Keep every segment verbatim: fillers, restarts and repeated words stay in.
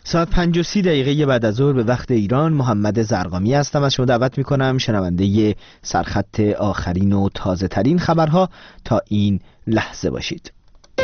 ساعت پنج و سی دقیقه بعد از ظهر به وقت ایران، محمد زرقامی هستم. از شما دعوت میکنم شنونده سرخط آخرین و تازه ترین خبرها تا این لحظه باشید.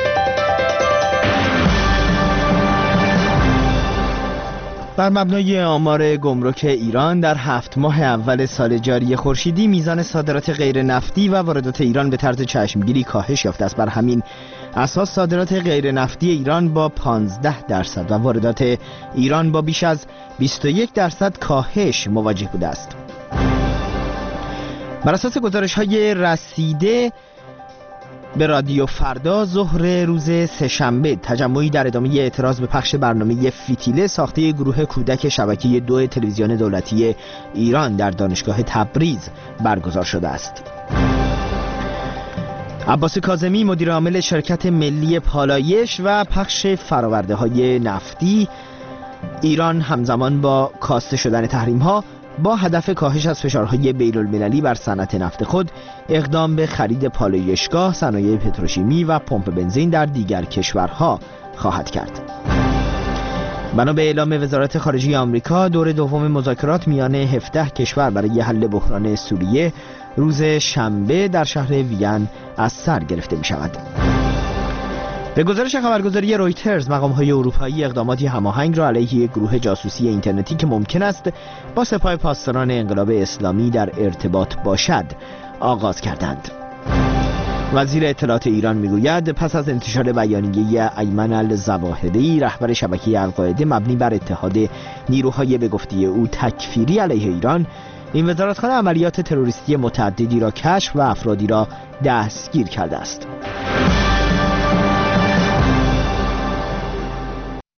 بر مبنای آمار گمرک ایران در هفت ماه اول سال جاری خورشیدی میزان صادرات غیر نفتی و واردات ایران به طرز چشمگیری کاهش یافته است. بر همین اساس صادرات غیر نفتی ایران با پانزده درصد و واردات ایران با بیش از بیست و یک درصد کاهش مواجه بوده است. بر اساس گزارش‌های رسیده به رادیو فردا ظهر روز سه‌شنبه، تجمعی در ادامه اعتراض به پخش برنامه فتیله ساخته گروه کودک شبکه دو تلویزیون دولتی ایران در دانشگاه تبریز برگزار شده است. عباس کاظمی، مدیر عامل شرکت ملی پالایش و پخش فرآورده‌های نفتی ایران، همزمان با کاسته شدن تحریم‌ها با هدف کاهش از فشارهای بین‌المللی بر صنعت نفت خود اقدام به خرید پالایشگاه، صنایع پتروشیمی و پمپ بنزین در دیگر کشورها خواهد کرد. بنا به اعلام وزارت خارجه آمریکا، دور دوم مذاکرات میان هفده کشور برای حل بحران سوریه روز شنبه در شهر وین از سر گرفته می شود. به گزارش خبرگزاری رویترز، مقام‌های اروپایی اقداماتی هماهنگ را علیه گروه جاسوسی اینترنتی که ممکن است با سپاه پاسداران انقلاب اسلامی در ارتباط باشد آغاز کردند. وزیر اطلاعات ایران میگوید پس از انتشار بیانیه ایمن الظواهری، رهبر شبکه القاعده مبنی بر اتحاد نیروهای به گفته او تکفیری علیه ایران، این وزارتخانه عملیات تروریستی متعددی را کشف و افرادی را دستگیر کرده است.